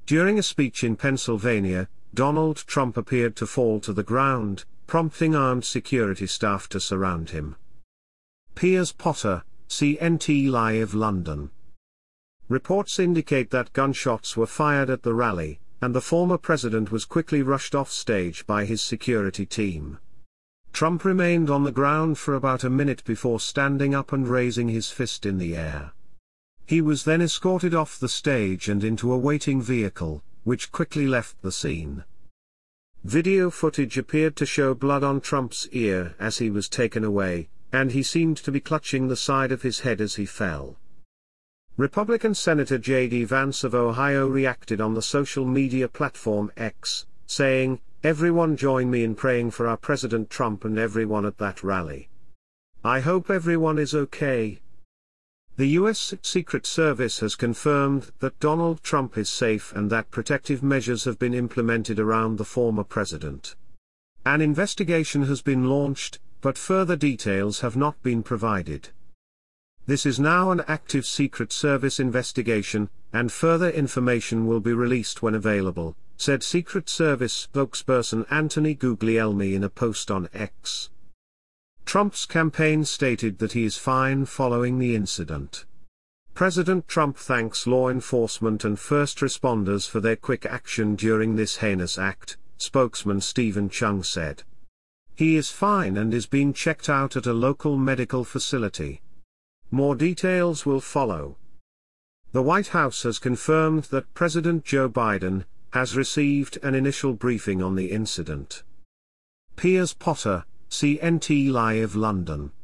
During a speech in Pennsylvania, Donald Trump appeared to fall to the ground, prompting armed security staff to surround him. Piers Potter, CNT Live London. Reports indicate that gunshots were fired at the rally, and the former president was quickly rushed off stage by his security team. Trump remained on the ground for about a minute before standing up and raising his fist in the air. He was then escorted off the stage and into a waiting vehicle, which quickly left the scene. Video footage appeared to show blood on Trump's ear as he was taken away, and he seemed to be clutching the side of his head as he fell. Republican Senator J.D. Vance of Ohio reacted on the social media platform X, saying, "Everyone join me in praying for our President Trump and everyone at that rally. I hope everyone is okay." The U.S. Secret Service has confirmed that Donald Trump is safe and that protective measures have been implemented around the former president. An investigation has been launched, but further details have not been provided. This is now an active Secret Service investigation, and further information will be released when available, said Secret Service spokesperson Anthony Guglielmi in a post on X. Trump's campaign stated that he is fine following the incident. President Trump thanks law enforcement and first responders for their quick action during this heinous act, spokesman Stephen Chung said. He is fine and is being checked out at a local medical facility. More details will follow. The White House has confirmed that President Joe Biden has received an initial briefing on the incident. Piers Potter, CNT Live London.